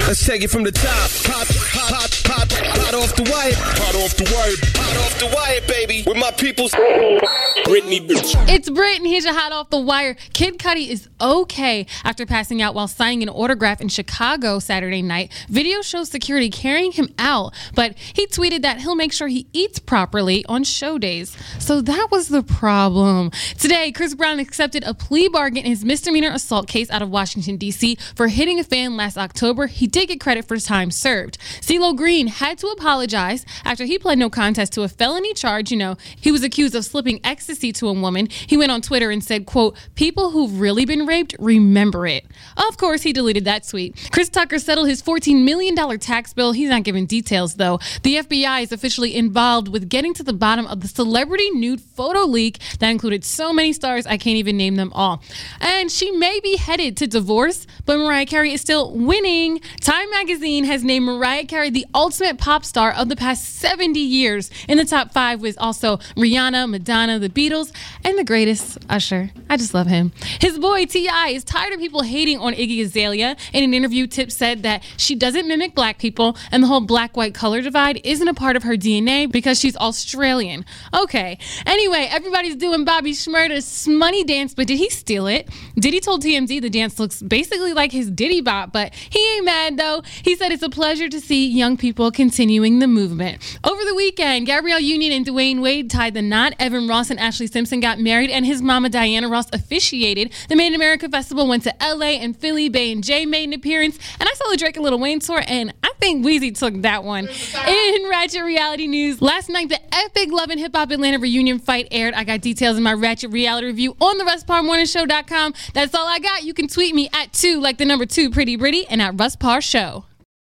Let's take it from the top. Hot off the wire. Hot off the wire. Hot off the wire, baby. With my people's Britney, bitch. It's Britney. Here's your hot off the wire. Kid Cudi is okay after passing out while signing an autograph in Chicago Saturday night. Video shows security carrying him out, but he tweeted that he'll make sure he eats properly on show days. So that was the problem. Today, Chris Brown accepted a plea bargain in his misdemeanor assault case out of Washington, D.C. for hitting a fan last October. He did get credit for time served. CeeLo Green had to apologize after he pled no contest to a felony charge. You know, he was accused of slipping ecstasy to a woman. He went on Twitter and said, quote, "People who've really been raped remember it." Of course, he deleted that tweet. Chris Tucker settled his $14 million tax bill. He's not giving details, though. The FBI is officially involved with getting to the bottom of the celebrity nude photo leak that included so many stars, I can't even name them all. And she may be headed to divorce, but Mariah Carey is still winning. Time magazine has named Mariah Carey the ultimate pop star of the past 70 years. In the top 5 was also Rihanna, Madonna, the Beatles, and the greatest, Usher. I just love him. His boy T.I. is tired of people hating on Iggy Azalea. In an interview, Tip said that she doesn't mimic black people and the whole black-white color divide isn't a part of her DNA because she's Australian. Okay. Anyway, everybody's doing Bobby Shmurda's Smoney dance, but did he steal it? Diddy told TMZ the dance looks basically like his Diddy Bop, but he ain't mad though. He said it's a pleasure to see young people continuing the movement. Over the weekend, Gabrielle Union and Dwayne Wade tied the knot. Evan Ross and Ashley Simpson got married, and his mama Diana Ross officiated. The Made in America Festival went to LA and Philly. Bay and Jay made an appearance, and I saw the Drake and Lil Wayne tour, and I think Weezy took that one. In Ratchet Reality News, last night the epic Love and Hip Hop Atlanta reunion fight aired. I got details in my Ratchet Reality review on the RussParrMorningShow.com. That's all I got. You can tweet me at 2 like the number 2 Pretty Britty and at Russ Parr Show.